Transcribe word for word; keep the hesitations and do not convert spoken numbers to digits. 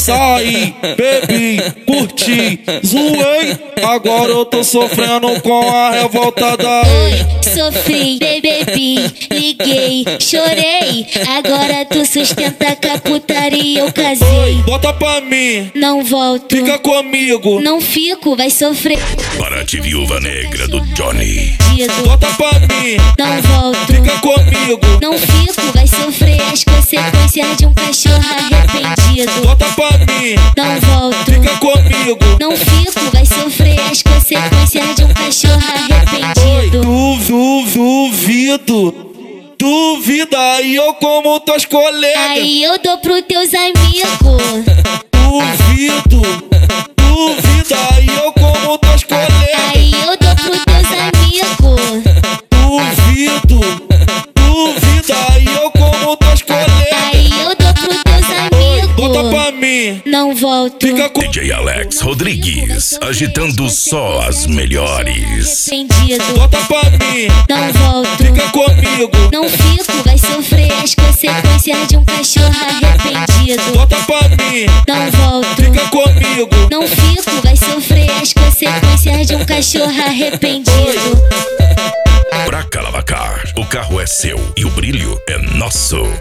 Saí, bebi, curti, zoei. Agora eu tô sofrendo com a revolta da Oi, sofri, bebi, liguei, chorei. Agora tu sustenta com a putaria, eu casei. Bota pra mim, Não volto, fica comigo. não fico, vai sofrer. Paraty Viúva Negra do Johnny. Bota pra mim, Não volto, fica comigo. não fico, vai sofrer as consequências de um cachorro arrependido. Bota pra mim, Não volto, fica comigo. não fico, vai sofrer as consequências de um cachorro arrependido. Du, duvido, duvida aí eu como tuas colegas. Aí eu dou pros teus amigos. Duvido, duvida aí eu como tuas colegas. Aí eu dou pros teus amigos. Duvido, duvida aí eu como tuas colegas. Aí eu dou pros teus Bota amigos. pra mim, Não volto, fica com D J Alex Rodrigues, agitando só as melhores. arrependido. Bota pra mim, Não volto, fica comigo. não fico, vai sofrer as consequências de um cachorro arrependido. Bota pra mim, Não volto, fica comigo. não fico, vai sofrer as consequências de um cachorro arrependido. Pra Calavacar, o carro é seu e o brilho é nosso.